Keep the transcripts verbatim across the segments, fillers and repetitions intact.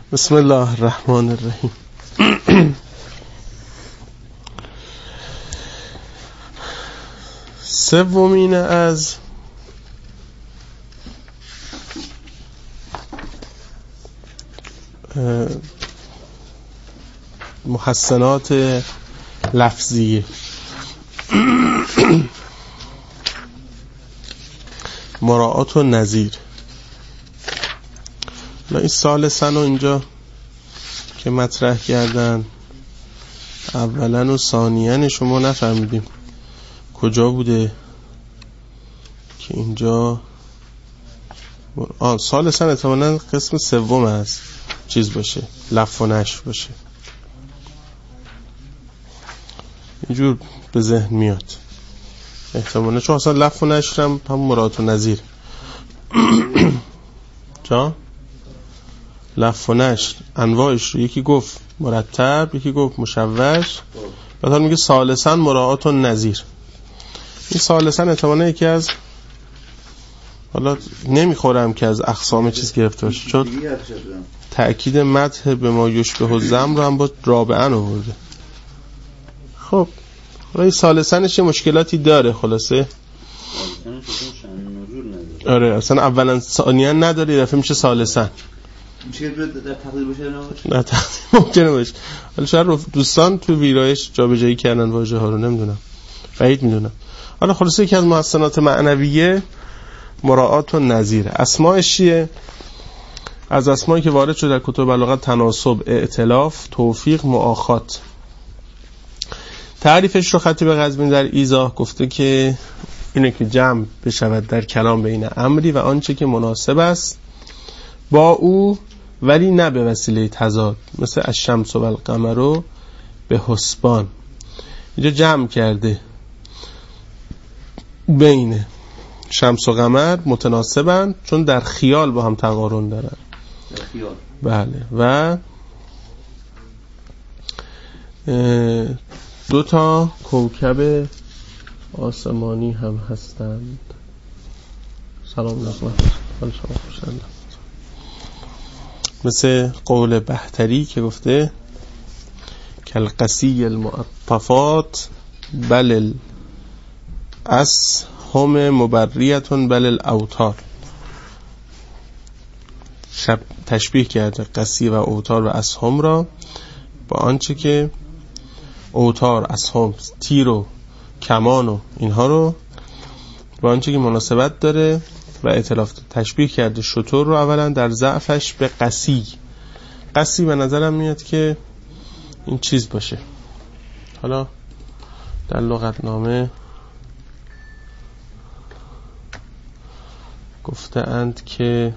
بسم الله الرحمن الرحیم. سومین از محسنات لفظیه مراعات و نظیر. این ثالثاً و اینجا که مطرح کردن اولاً و ثانیاً شما نفهمیدیم کجا بوده که اینجا آه ثالثاً احتمالاً قسم سوم از چیز باشه، لف و نشر باشه، اینجور به ذهن میاد احتمالاً، چون اصلا لف و نشر هم هم مراعات و نظیر. جا لف و نشر انواعش رو یکی گفت مرتب، یکی گفت مشوش، بعد میگه ثالثاً مراعات و نظیر. این ثالثاً احتمالاً یکی از، حالا نمیخورم که از اقسام چیز گرفته باشه، چون تأکید مدح به ما یشبه الذم رو هم با رابعاً آورده. خب این ثالثاًش مشکلاتی داره خلاصه. آره اصلا اولا ثانیاً نداره، دفعه میشه ثالثاً. میشه در تقدیر باشه نه تقدیر ممکنه باشه. حالا شاید دوستان تو ویرایش جابجایی کردن واژه ها رو، نمیدونم، بعید میدونم. حالا خلاصه یکی از محسنات معنویه مراعات و نظیر. اسماءش چیه؟ از اسمایی که وارد شده در کتب بلاغت تناسب، ائتلاف، توفیق، مؤاخات. تعریفش رو خطیب قزوینی در ایضاح گفته که اینه که جمع بشود در کلام بین امری و آنچه که مناسب است با او ولی نه به وسیله تضاد، مثل الشمس و القمر به حسبان. اینجا جمع کرده بین شمس و قمر متناسبند چون در خیال با هم تقارن دارن. در خیال بله. و دو تا کوکب آسمانی هم هستند. سلام علیکم. حال شما خوشند. مثل قول بحتری که گفته کالقسی المعطفات بل الاسهم مبریتون بل الاوتار. شب تشبیه کرده قسی و اوتار و اسهم را با آنچه که اوتار، اسهم، تیر و کمان و اینها رو با آنچه که مناسبت داره و ائتلاف. تشبیه کرده شتر رو اولا در ضعفش به قسی. قسی به نظرم میاد که این چیز باشه. حالا در لغتنامه گفته اند که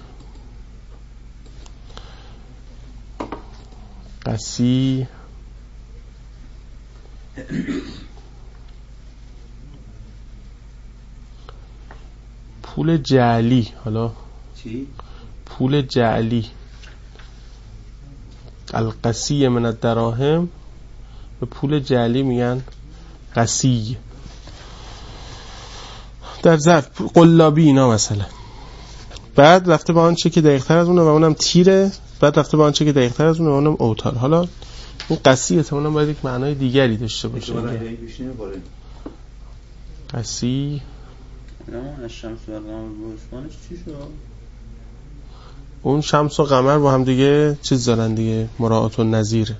قسی پول جعلی. حالا چی؟ پول جعلی، القسی من الدراهم، به پول جعلی میگن قسی. در ظرف قلابی اینا مثلا. بعد رفته با آنچه که دقیق‌تر از اونه و اونم تیره، بعد رفته با آنچه که دقیق‌تر از اونه و اونم اوتار. حالا این قسی احتمالاً باید یک معنای دیگری داشته باشه. قسی نه الشمس و القمر بهشتانش چی شد؟ اون شمس و قمر با هم دیگه چیز دارن دیگه، مراعات و نظیر،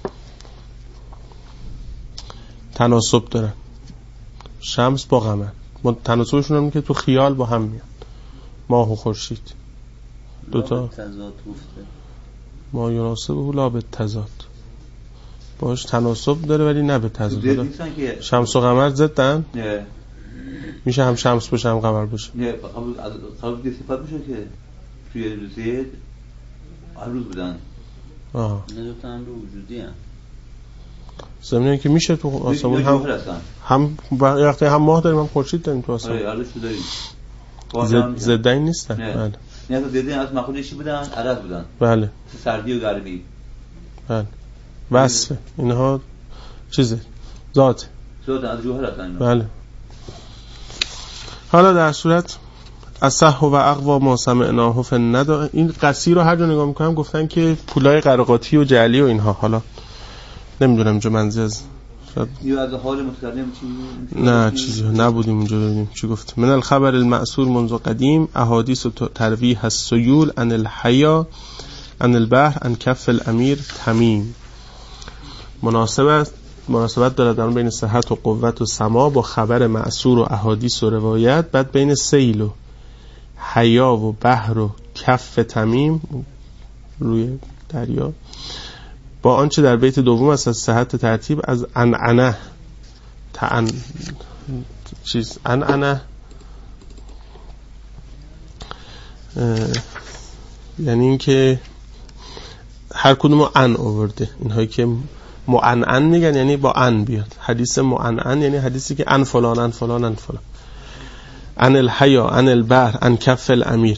تناسب دارن. شمس با قمر تناسبشون هم که تو خیال با هم میاد. ماه و خورشید دوتا تضاد گفته، ما یناسبه لا به تضاد، باش تناسب داره ولی نه به تضاد. شمس و قمر ضدن؟ نه میشه هم شمس باشه هم قمر باشه. نه قبول قبول دی صفات میشه که توی روزی هر روز بودن. آها نه دو تا امر وجودی ان. زمینه که میشه تو آسمون هم هم وقتی هم ماه داریم هم خورشید داریم تو آسمون. آره هر روز داریم. زد زدن نیستن. بله. نه تو دیدین از مخلوقی بودن، عدد بودن. بله. سردی و گرمی. بله. وصف اینها چیزه، ذات. ذات از جوهر هستن. بله. حالا در صورت اصح و اقوا ما سمعناه فی الندى. این قصی رو هر جا نگاه میکنم گفتن که پولای قرقاتی و جعلی و اینها. حالا نمیدونم جو منزی از یا از حال متکلم چی نه چیزی نبودیم اونجا ببینیم چی گفت. من الخبر المأثور منذ قدیم احادیث ترویح السیول عن الحیا عن البحر عن کف الامیر تمیم. مناسبت مناسبت داره در بین صحت و قوت و سما با خبر مأثور و احادیث و روایت، بعد بین سیل و حیا و بحر و کف تمیم روی دریا با آنچه در بیت دوم است از صحت ترتیب از عنعنه تعن چیز عنعنه یعنی این که هر کدوم ان آورده، اینهایی که معنعن میگن یعنی با ان بیاد. حدیث معنعن یعنی حدیثی که ان فلان ان فلان ان فلان. ان الحیا ان البحر ان کف الامیر.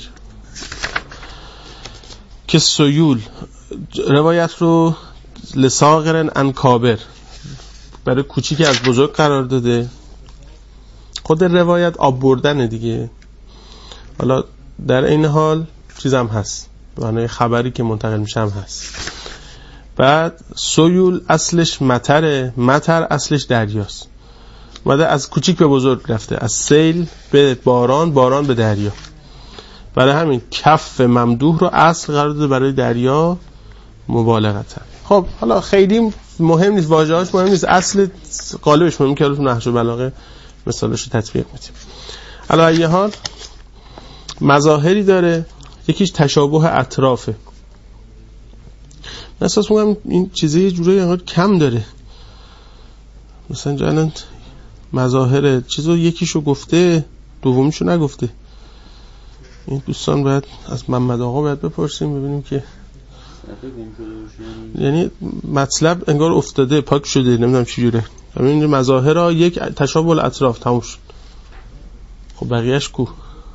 که سیول روایت رو لساغرن ان کابر برای کوچیک از بزرگ قرار داده. خود روایت آب بردن دیگه. حالا در این حال چیزم هست، معنی خبری که منتقل میشه هم هست. بعد سیول اصلش مطره، مطر اصلش دریاست. اومده از کوچیک به بزرگ رفته، از سیل به باران، باران به دریا. برای همین کف ممدوح رو اصل قرار داده برای دریا مبالغتا. خب حالا خیلی مهم نیست، واژه‌هاش مهم نیست، اصل قالبش مهم که تو نحو و بلاغه مثالش رو تطبیق میدیم. علی ای حال مظاهری داره، یکیش تشابه اطرافه. احساس می‌کنم این چیزه یه جوری انگار کم داره. مثلا جلن مظاهر چیزو یکیشو گفته دومیشو نگفته. این دوستان باید از محمد آقا باید بپرسیم ببینیم که یعنی مطلب انگار افتاده پاک شده، نمیدونم چی جوره. ببین مظاهر ها یک تشابه الاطراف تموم شد. خب بقیه‌اش کو؟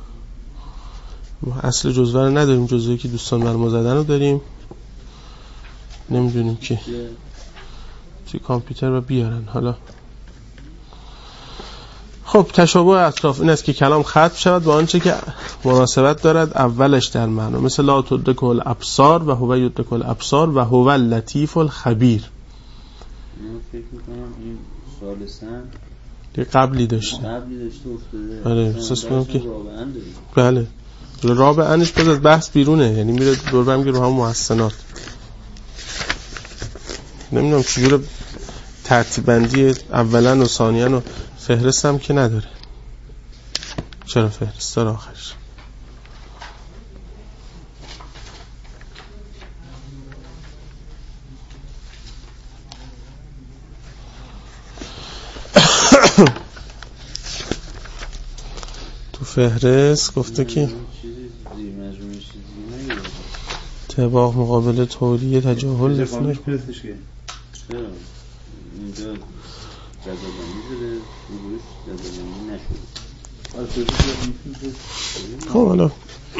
ما اصل جزوه رو نداریم، جزوهی که دوستان بر ما زدن رو داریم. نمیدونیم که توی کامپیوتر رو بیارن. حالا خب تشابه اطراف این است که کلام ختم شود با آنچه که مناسبت دارد اولش در معنا، مثل لا تدرک الابصار و هو یدرک الابصار و هو اللطیف الخبیر. من فکر میکنم این ثالثاً یه قبلی داشته قبلی داشته افتاده. آره احساس کنم که بله رابعنش باز از بحث بیرونه، یعنی میره دور برم که رو هم محسنات. نمیدونم چجوره ترتیب بندی اولا و ثانیا و فهرست هم که نداره. چرا فهرست داره آخرش؟ تو فهرست گفته که طباق مقابل تولیه تجاهل لفنه اینجا جزادانی شده بروش جزادانی نشده. خب حالا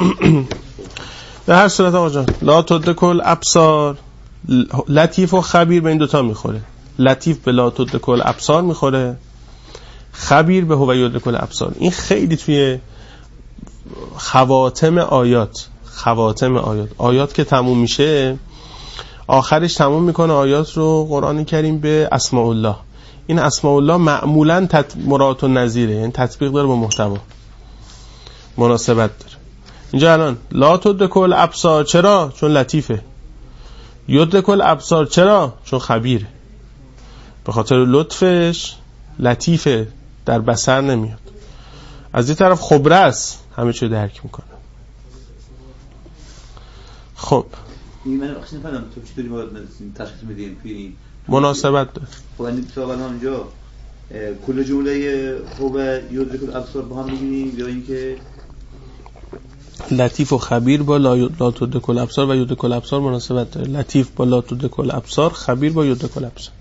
به هر صورت آقا جان لا تدرک الابصار لطیف و خبیر به این دوتا میخوره. لطیف به لا تدرک الابصار میخوره، خبیر به هو یدرک الابصار. این خیلی توی خواتم آیات خواتم آیات آیات که تموم میشه آخرش تموم میکنه آیات رو قرآن کریم به اسماء الله. این اسماء الله معمولاً تط... مراد و نظیره، یعنی تطبیق داره با محتوا، مناسبت داره. اینجا الان لا تدرک الابصار چرا؟ چون لطیفه. یدرک الابصار چرا؟ چون خبیره. به خاطر لطفش لطیفه، در بصر نمیاد. از این طرف خبره است، همه چیو درک میکنه. خب این من اصلا نفهمیدم تو چطوری ما تشخیص میدین توی این مناسبت داره. خب این مثلا اونجا کل جمله هو یدرک الابصار با هم میگیم یا اینکه لطیف و خبیر با لا لا تدرک الابصار و یدرک الابصار مناسبت داره. لطیف با لا تدرک الابصار، خبیر با یدرک الابصار.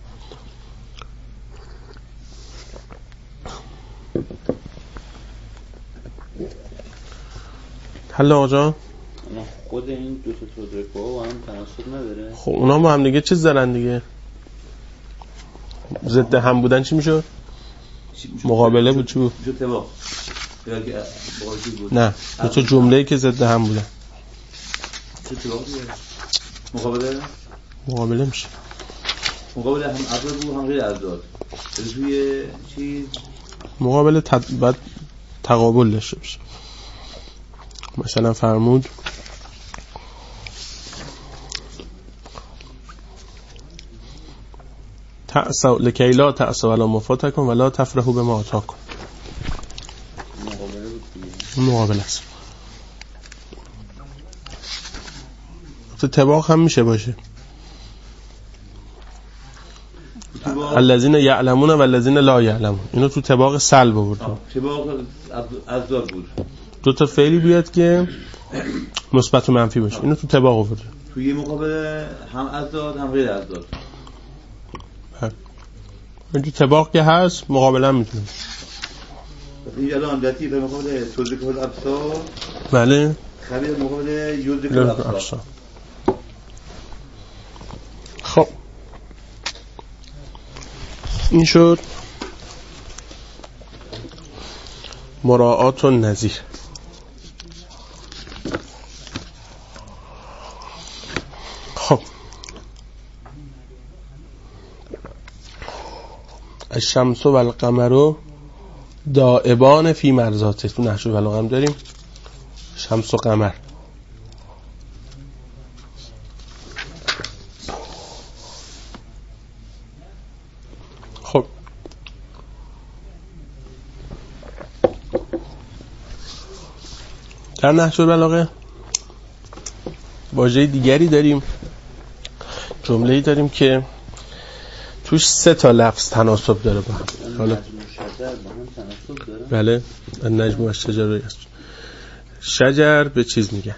حالا آقا جان خود این دو تا تدرک‌ها با هم تناسب نداره. خب اونا با هم دیگه چیز دارن دیگه، ضد هم بودن چی میشد؟ مقابله بود. چی بود؟ میشد طباق. یا که باقی بود؟ نه، دو تا جمله‌ای که ضد هم بودن. چه اتفاقیه؟ مقابله؟ مقابله میشه. مقابله هم افراد بود هم غیر افراد. توی چیز مقابله تد... باید تقابل داشته باشه. مثلا فرمود تأسوا لکی لا تأسوا علی ما فاتکم ولا تفرحوا بما آتاکم. مقابله بود دیگه. مقابله است. تو طباق هم میشه باشه. الذین یعلمون و الذین لا یعلمون. اینو تو طباق سلب آورد. طباق ازداد بود. دو تا فعلی بیاد که مثبت و منفی باشه. اینو تو طباق آورد. توی مقابله هم ازداد هم غیر ازداد. اینجا طباق که هست مقابله هم میتونیم. این الان لطیف مقابله تدریک الابصار. بله. خبیر مقابله یدرک الابصار. خب این شد مراعات النظیر. خب الشمس و القمر دائبان فی مرضاته. تو نحو بلاغه هم داریم شمس و قمر. خب در نحو بلاغه واژه دیگری داریم، جمله‌ای داریم که توش سه تا لفظ تناسب داره با هم. حالا بله النجم و شجر. شجر به چیز میگن،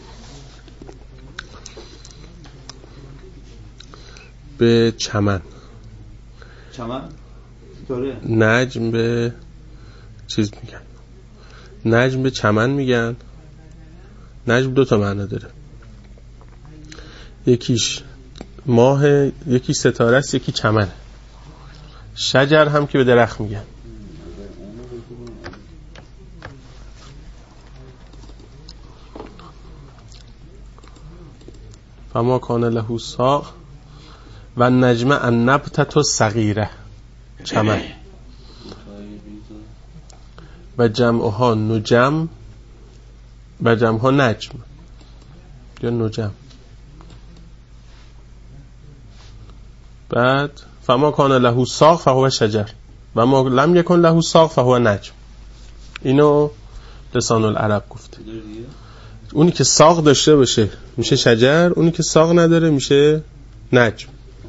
به چمن. چمن ستاره. نجم به چیز میگن، نجم به چمن میگن. نجم دو تا معنی داره، یکیش ماه، یکی ستاره است، یکی چمن. شجر هم که به درخت میگن. فما کان له ساق و النجم النبتة الصغیره. چمن و جمعها نجم و جمعها نجم یا نجم. بعد فما کان له ساق فهو شجر و ما لم یکن له ساق فهو نجم. اینو لسان العرب گفته. اونی که ساق داشته باشه میشه شجر، اونی که ساق نداره میشه نجم.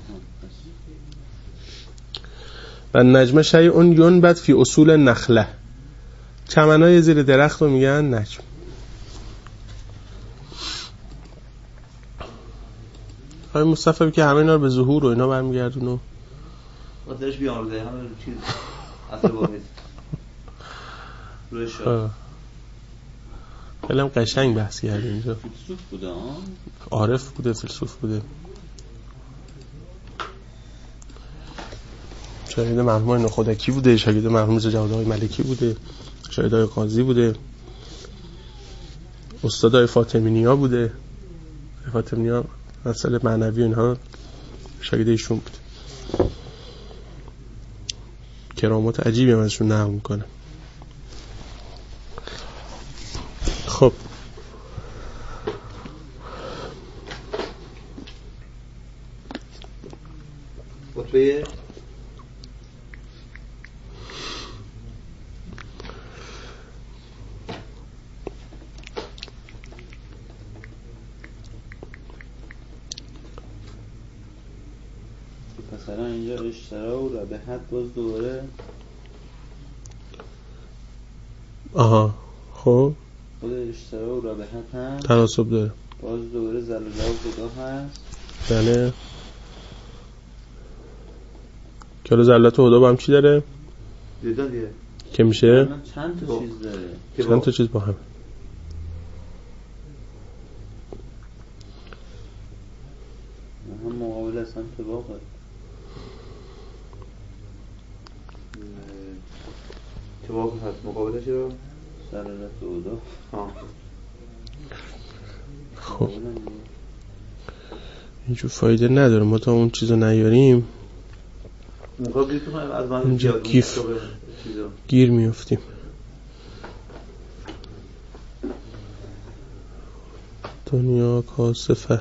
و نجم شیء ینبت فی اصول نخله. چمنای زیر درخت رو میگن نجم. آقای مصطفی که همه اینا رو به ظهور و اینا برمیگردونه. واسهش بیامرزه همه چیز اصل واحد. روی شاه. خیلی هم قشنگ بحث کردیم اینجا. فیلسوف بوده ها؟ عارف بوده، فیلسوف بوده. شاگرد مرحوم نخودکی بوده، شاگرد مرحوم جوادهای ملکی بوده، شاگرد قاضی بوده، استادای فاطمینیا بوده. فاطمینیا مسئله معنوی اینها شاگرد ایشون بوده. کرامات عجیبی هم ازشون نقل میکنه. خب خطبه مثلا اینجا اشترا و ربحت باز دوباره. آها خب خود اشترا و ربحت هم تناسب داره. باز دوباره زلزله و خدا هست. بله که زلت و خدا با هم چی داره؟ دیدن دیگه که میشه چند تا چیز داره. چند تا چیز با هم. هم مقابل اصلا طباقه. طباق هست مقابلش رو سرارت اودا. خب اینجور فایده نداره ما تا اون چیزو نیاریم اینجا گیف گیر میافتیم. دنیا کاسفه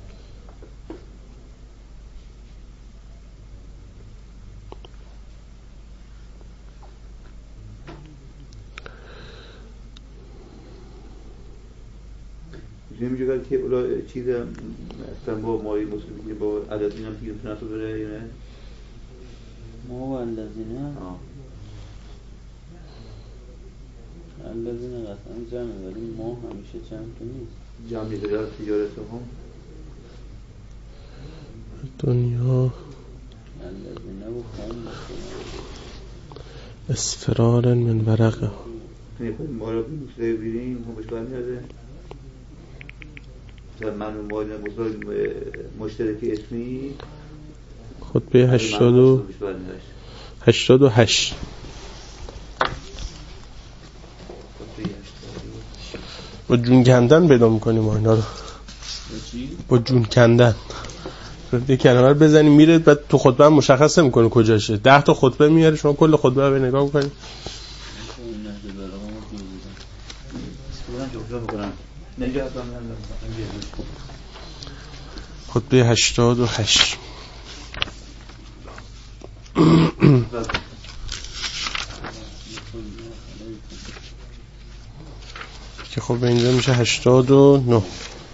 نمیشه که اولا چیز اصلا با مایی مسلمی با عددین هم دیگه تناسب داره یا نه؟ ما و الذین الذین قطعا جمعه ولی ما همیشه جمع که نیست. جمعی که در تجارت هم دنیا الذین و خون اسفرار من ورقه ما را بمیشتایی بیریم هم بشکار میاده من و مشترکی اسمی خطبه هشتاد و هشتاد و هشت با جون کندن پیدا میکنیم اینا رو با جون کندن یه کلمه رو بزنیم میره بعد تو خطبه هم مشخص نمیکنه کجاشه. ده تا خطبه میاره شما کل خطبه رو نگاه میکنید خطبه هشتاد و هشت که خب اینجا میشه هشتاد و نه.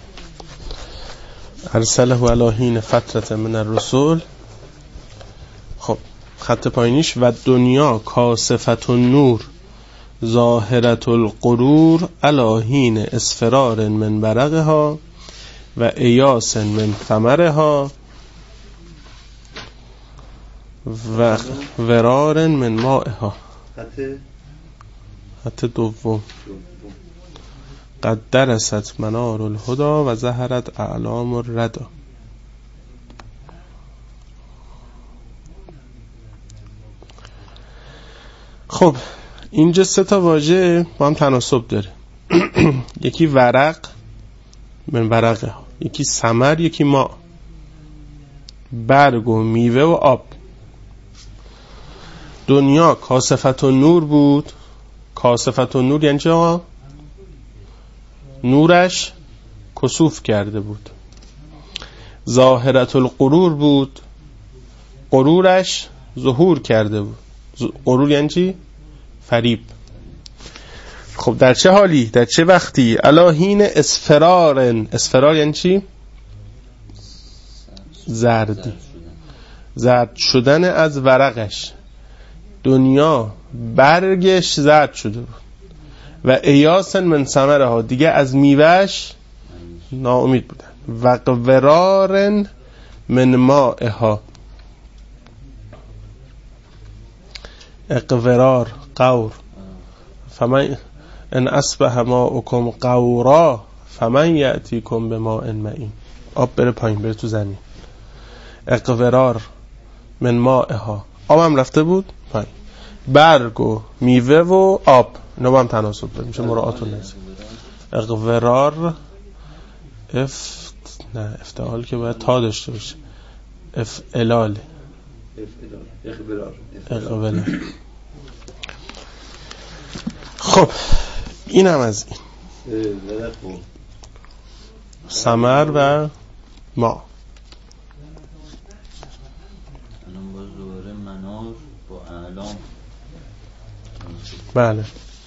ارسله علی حین فترة من الرسول. خب خط پایینیش و دنیا کاسفة النور ظاهرة الغرور علی حین اسفرار من برقها و ایاس من ثمرها و ورار من مائها. خط دوم قد درست منار الهدا و ظهرت اعلام الردا. خب اینجا سه تا واژه با هم تناسب داره. یکی ورق من ورقه، یکی ثمر، یکی ما، برگ و میوه و آب. دنیا کاسفت و نور بود. کاسفت و نور یعنی چه؟ نورش کسوف کرده بود. ظاهرت الغرور بود، غرورش ظهور کرده بود. غرور یعنی چی؟ فریب. خب در چه حالی؟ در چه وقتی؟ الی حین اسفرار. اسفرار یعنی چی؟ زردی، زرد شدن از ورقش. دنیا برگش زرد شده بود و ایاس من ثمرها، دیگه از میوهش ناامید بودن. و قورار من مائها. اقورار قور. فمن ان اصبح ماؤکم قورا فمن یأتیکم بماء معین. آب بره پایین، بره تو زمین. اقورار من مائها، آب هم رفته بود پایین. برگ و میوه و آب اینا با هم تناسب داره، میشه مراعات و نزد. اقورار افت نه افتعال که باید تا داشته باشه. افعلال اقورار. خب این هم از این ثمر و ما. الان باز دوباره منار با اعلام. بله.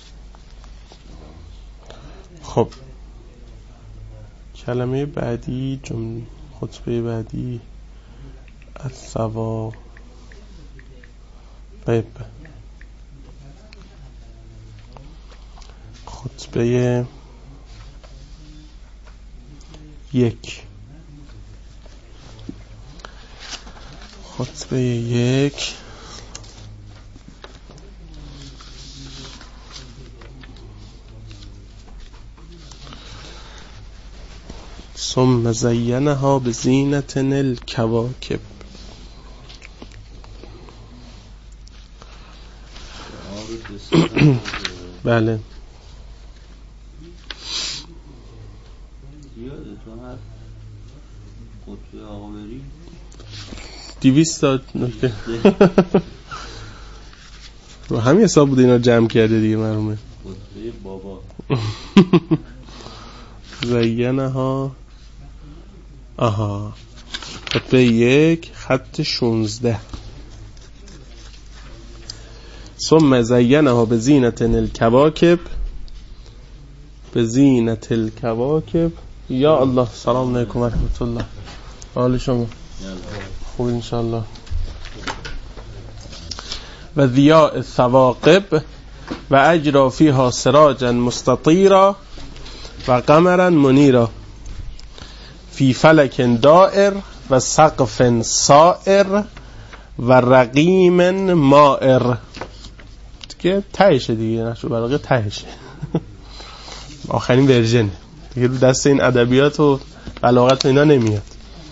خب کلمه بعدی، جمله خطبه بعدی الثوا بیب. خطبه یک. خطبه یک ثم زینها بزینة الکواکب. بله دویست تا نکته رو همین حساب بوده اینا جمع کرده دیگه مرحومه بابا. زینه ها آها خطبه یک خط شونزده ثم زینه ها به زینت الکواکب به زینت الکواکب. یا الله سلام علیکم و رحمت الله. حال شما خوب انشاءالله. و ضیاء الثواقب و اجرا فیها سراجا مستطیرا و قمرا منیرا فی فلک دائر و سقف سائر و رقیم مائر. دیگه تهشه دیگه نشو بلاغه تهشه آخرین ورژن دیگه رو دست این ادبیات و بلاغت و اینا نمیاد.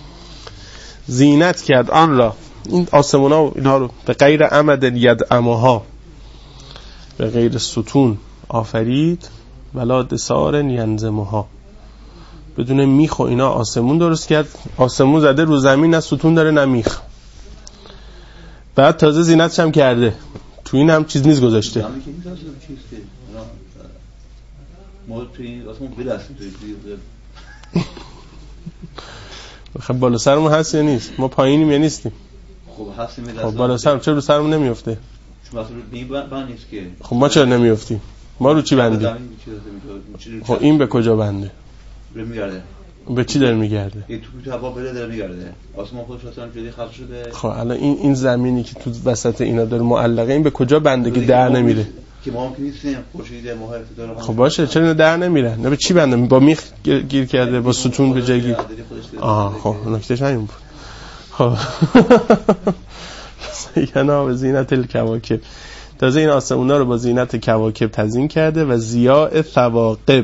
زینت کرد آن را، این آسمونا و اینها رو، به غیر عمد یدعمها، به غیر ستون آفرید، ولا دسار ینزمها، بدون میخ و اینا آسمون درست کرد. آسمون زده رو زمین، نه ستون داره نه میخ. بعد تازه زینتش هم کرده، تو این هم چیز نیز گذاشته. ما تو این آسمون بلستیم توی خب بالا سرمون هست یا نیست؟ ما پایینیم یا نیستیم؟ خب هستیم. خب بالا سرم چرا رو سرمون نمیفته؟ چون مثلا رو این بند نیست که. خب ما چرا نمیفتیم؟ ما رو چی بندیم؟ خب این به کجا بنده؟ به میگرده. به چی داره میگرده؟ این توپ تو هوا بره داره میگرده. آسمان خودش اصلا جدی خلق شده. خب الان این این زمینی که تو وسط اینا داره معلقه، این به کجا بنده که در نمیره؟ که ما هم که نیستیم خورشید ماه داره. خب باشه چرا در نمیره؟ نه به چی بنده؟ با میخ گیر کرده، با ستون به جای گیر. آها خب نکتهش همین بود. خب زینا و زینت الکواکب، تازه این آسمونا رو با زینت کواکب تزیین کرده. و ضیاء ثواقب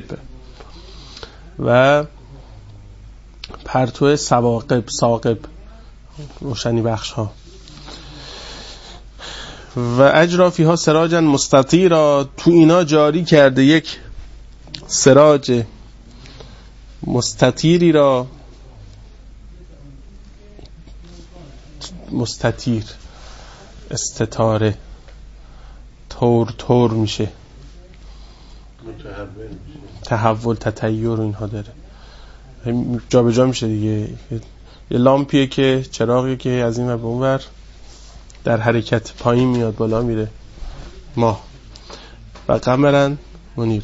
و پرتو ثواقب، ثاقب روشنی بخش ها. و اجرا فیها سراجا مستطیرا، تو اینا جاری کرده یک سراج مستطیری را. مستطیر استطاره تور تور میشه، تحول تطیر اینها داره، جا به جا میشه دیگه. یه لامپیه که چراغیه که از این و به اون ور در حرکت، پایین میاد بالا میره. ماه و قمرن منیر.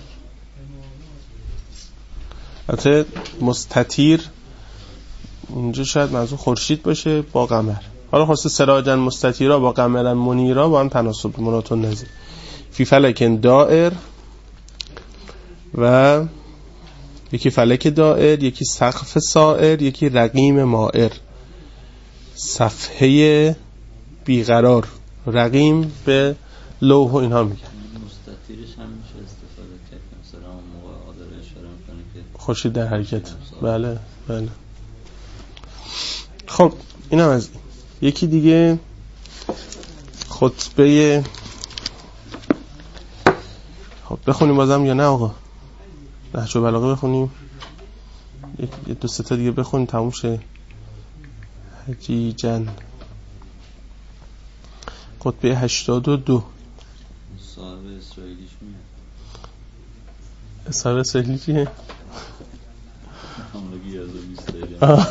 البته مستطیر اونجا شاید منظور خورشید باشه با قمر. حالا خاصه سراجن مستطیرا با قمرن منیرا با هم تناسب مناتون نزید. فی فلک دائر، و یکی فلک دائر، یکی سقف سائر، یکی رقیم مائر، صفحه بیقرار. رقیم به لوح و اینها میگن. مستطیرش هم میشه استفاده کرد مثلا اون موقع عادل اشاره میکنه که خورشید در حرکت. بله بله. خب اینم از این. یکی دیگه خطبه، خب بخونیم بازم یا نه آقا؟ نهج البلاغه بخونیم، یک دو سه تا دیگه بخونیم تموم شه. حجیجن خطبه هشتاد و دو. صاحب اسرائیلیش میاد. صاحب اسرائیلی چیه؟ همونگی از اسرائیلی.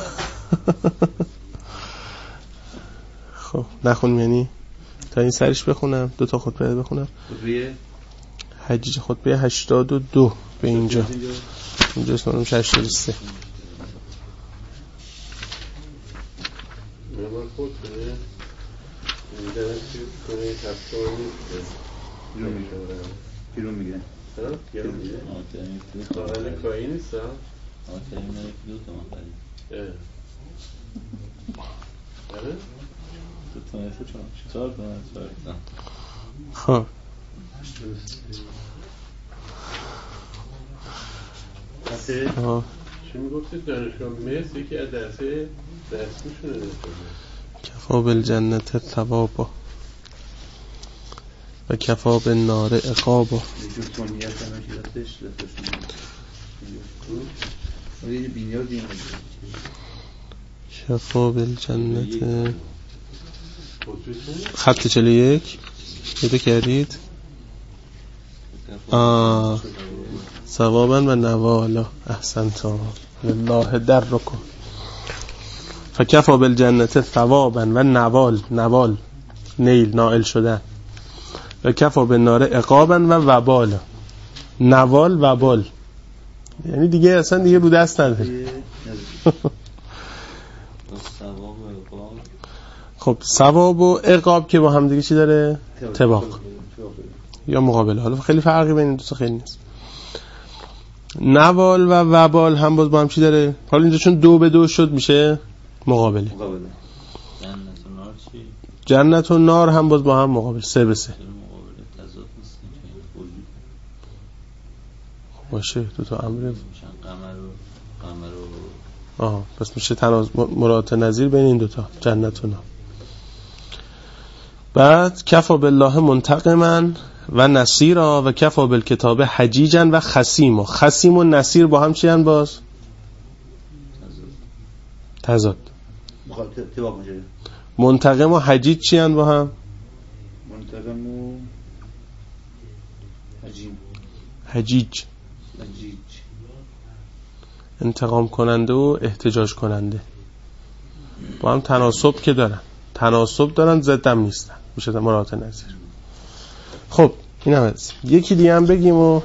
خب نخونیم یعنی تا این سرش بخونم، دو تا خطبه بخونم. خطبه حجیج خطبه هشتاد و دو به اینجا، اینجا اسمانم هشتاد و سه. نمار خود کنه این داره چیز کنه تفصیلی بیرون میگه بیرون میگه بیرون میگه سوال کایی نیست ها؟ آخرین ملک دو تا مخرید آره؟ دو تا نفه چهار تا چهار تا. خب حتی چی میگفتید دانشگاه مصر یکی از درسه درسیشونه نشونه کفا بالجنت ثوابا و کفا بالنار عقابا. یکی سنیت همه شیرستش دستشون یه بینیار دیم کفا بالجنت خط چهل و یک پیدا کردید؟ آه ثوابا و نوالا. احسنتم لله در رکن. فکفا بالجنت ثوابا و نوال، نوال نیل، نائل شدن. و کفا بالنار عقابا و وبال، نوال وبال، یعنی دیگه اصلا دیگه رو دست نداره. خب ثواب و عقاب که با هم دیگه چی داره؟ طباق یا مقابله. حالا خیلی فرقی بین این دو تا خیلی نیست. نوال و وبال هم باز با هم چی داره؟ حالا اینجا چون دو به دو شد میشه مقابله. مقابله. جنت و نار چی؟ جنت و نار هم باز با هم مقابل، سه به سه. مقابله تضاد نیست که وجود باشه. دو تا امر قمر و قمر و آها، پس میشه تناظر مراد نظیر بین این دوتا، جنت و نار. بعد کفا بالله منتقما و نصیرا و کفا بالکتاب حجیجا و خصیما. خصیم و نصیر با هم چی هن باز؟ تضاد. منتقم و حجیج چی هن با هم؟ منتقم و حجیم. حجیج حجیج انتقام کننده و احتجاج کننده. با هم تناسب که دارن، تناسب دارن، ضدم نیستن، میشه مراد نظیر. خب این هم هست. یکی دیگه هم بگیم و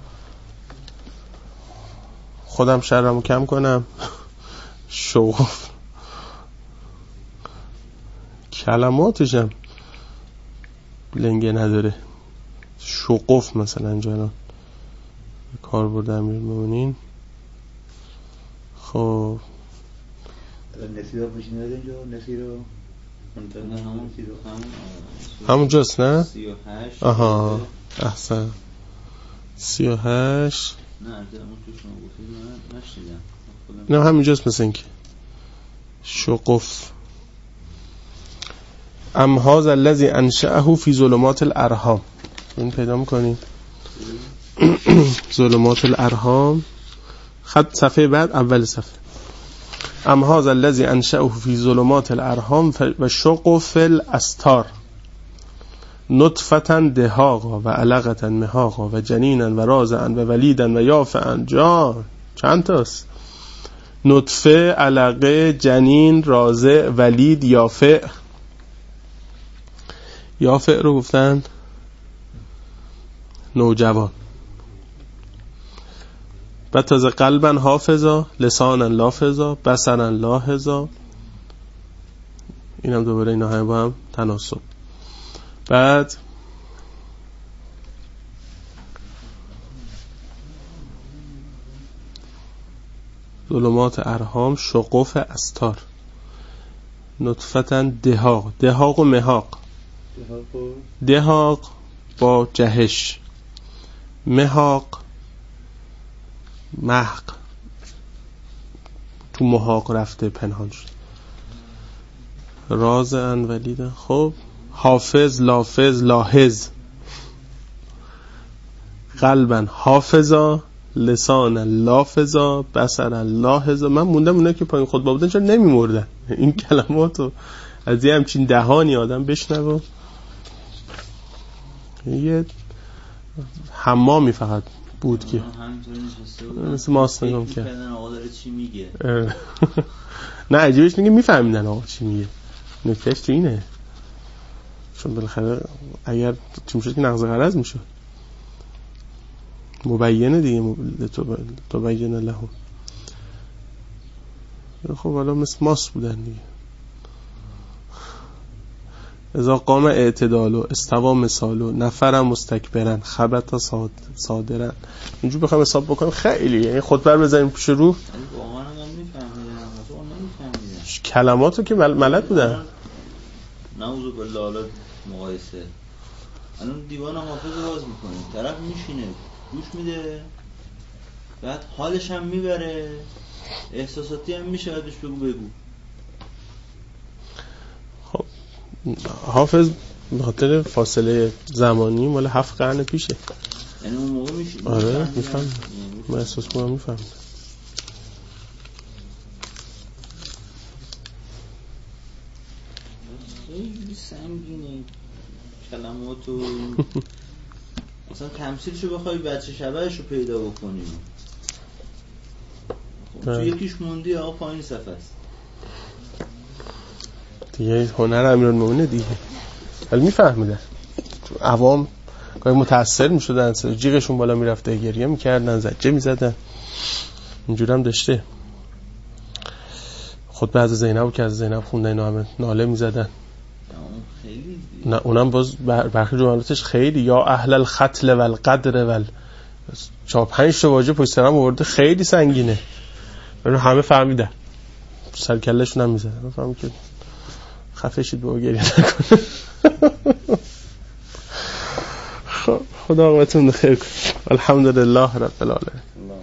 خودم شرمو کم کنم. شوقف کلماتشم لنگه نداره. شوقف مثلا جانا کار برده امیرالمومنین. خب نصیر رو بشینه اینجا. نصیر رو منتقم همون نصیر رو همون جاست نه؟ سی و هشت. آها احسن. سی و هشت نه اون تو شما گفتید من نشنیدم. نه همین جاست مثل این که شقف. ام هذا الذی انشأه فی ظلمات الارحام. این پیدا میکنیم ظلمات الارحام، خط صفحه بعد اول صفحه. ام هذا الذی انشأه فی ظلمات الارحام و شقف الاستار نطفة دهاقا و علقة مهاقا و جنینا و رازعا و ولیدا و یافعا. جان چند تاست؟ نطفه، علقه، جنین، رازع، ولید، یافع. یافع رو گفتن نوجوان. بعد تازه قلبا حافظا، لسانا لافظا، بصرا لاحظا. این هم دوباره اینا هم با هم تناسب. بعد ظلمات ارحام، شقف استار، نطفة دهاق. دهاق و مهاق. دهاق با جهش، مهاق محق، تو محاق رفته پنهان شد. راز انولیده. خب حافظ، لافظ، لاحظ. قلبا حافظا، لسانا لافظا، بصرا لاحظا. من موندم اونا که پایین خطبه بودن چرا نمی مردن این کلماتو از یه همچین دهانی آدم بشنوه. یه حمامی فقط بود که مثل ماست نگم کرد. آقا داره چی میگه؟ نه عجیبش میگه میفهمیدن آقا چی میگه. نکتهش تو اینه، چون بالاخره اگر چی شد که نقض غرض میشد. مبینه دیگه، تو بینه لهم. خب حالا مثل ماست بودن دیگه. اذا قام اعتدالو استوا مثالو نفرم مستکبرن خبتا صادرن. اینجور بخوام حساب بکنم خیلی، یعنی خطبه رو بزنیم پیش رو واقعا من نمیفهمیدم. واقعا نمیفهمیدم کلماتو که ملت بودن. نعوذ بالله. حالا مقایسه الان دیوان حافظ باز میکنه، طرف میشینه گوش میده، بعد حالش هم میبره، احساساتی هم میشه، بعدش بگو بگو. خب حافظ به خاطر فاصله زمانی مال هفت قرن پیشه. یعنی اون موقع میشه. آره میفهم. من احساس کنم میفهم. خیلی سنگینه کلمات و مثلا تمثیلشو بخوای بچه شبهشو پیدا بکنیم خب تو یکیش موندی آقا پایین صفحه است دیگه هنر امیرالمومنین دیگه ولی میفهمیدن عوام گاهی متاثر میشدن جیغشون بالا میرفته گریه میکردن زجه میزدن اینجور هم داشته خود بعض زینب که از زینب خوندن اینا همه ناله میزدن نه اونم باز برخی جملاتش خیلی یا اهل الختل والقدر وال چهار پنج تا واژه پشت سر هم آورده خیلی سنگینه اینو همه فهمیدن سر کلهشون هم میزدن فهمید که خفه شید بابا گریه نکنه خدا عاقبتتون خیر کنه الحمدلله رب العالمین.